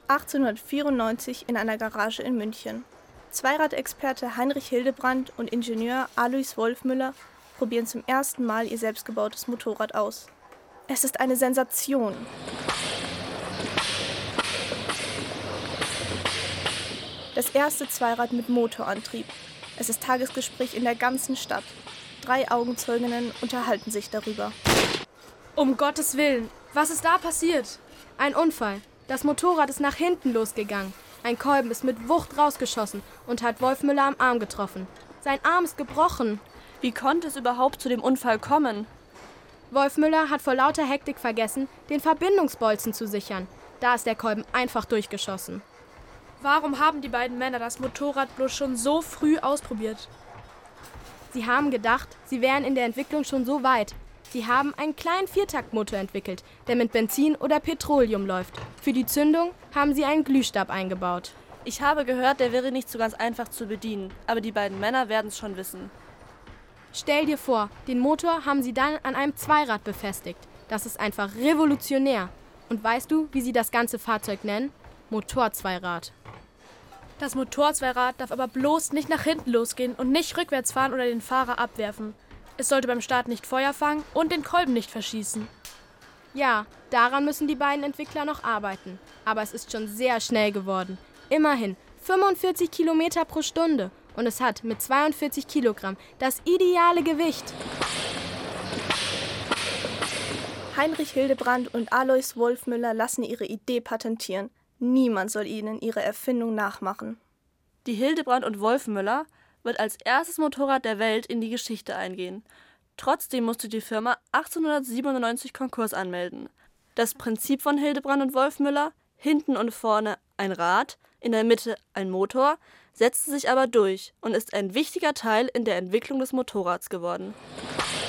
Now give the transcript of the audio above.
1894 in einer Garage in München. Zweiradexperte Heinrich Hildebrandt und Ingenieur Alois Wolfmüller probieren zum ersten Mal ihr selbstgebautes Motorrad aus. Es ist eine Sensation. Das erste Zweirad mit Motorantrieb. Es ist Tagesgespräch in der ganzen Stadt. 3 Augenzeuginnen unterhalten sich darüber. Um Gottes Willen, was ist da passiert? Ein Unfall. Das Motorrad ist nach hinten losgegangen. Ein Kolben ist mit Wucht rausgeschossen und hat Wolfmüller am Arm getroffen. Sein Arm ist gebrochen. Wie konnte es überhaupt zu dem Unfall kommen? Wolfmüller hat vor lauter Hektik vergessen, den Verbindungsbolzen zu sichern. Da ist der Kolben einfach durchgeschossen. Warum haben die beiden Männer das Motorrad bloß schon so früh ausprobiert? Sie haben gedacht, sie wären in der Entwicklung schon so weit. Sie haben einen kleinen Viertaktmotor entwickelt, der mit Benzin oder Petroleum läuft. Für die Zündung haben sie einen Glühstab eingebaut. Ich habe gehört, der wäre nicht so ganz einfach zu bedienen, aber die beiden Männer werden es schon wissen. Stell dir vor, den Motor haben sie dann an einem Zweirad befestigt. Das ist einfach revolutionär. Und weißt du, wie sie das ganze Fahrzeug nennen? Motorzweirad. Das Motorzweirad darf aber bloß nicht nach hinten losgehen und nicht rückwärts fahren oder den Fahrer abwerfen. Es sollte beim Start nicht Feuer fangen und den Kolben nicht verschießen. Ja, daran müssen die beiden Entwickler noch arbeiten. Aber es ist schon sehr schnell geworden. Immerhin 45 Kilometer pro Stunde. Und es hat mit 42 Kilogramm das ideale Gewicht. Heinrich Hildebrandt und Alois Wolfmüller lassen ihre Idee patentieren. Niemand soll ihnen ihre Erfindung nachmachen. Die Hildebrandt und Wolfmüller wird als erstes Motorrad der Welt in die Geschichte eingehen. Trotzdem musste die Firma 1897 Konkurs anmelden. Das Prinzip von Hildebrandt und Wolfmüller, hinten und vorne ein Rad, in der Mitte ein Motor, setzte sich aber durch und ist ein wichtiger Teil in der Entwicklung des Motorrads geworden.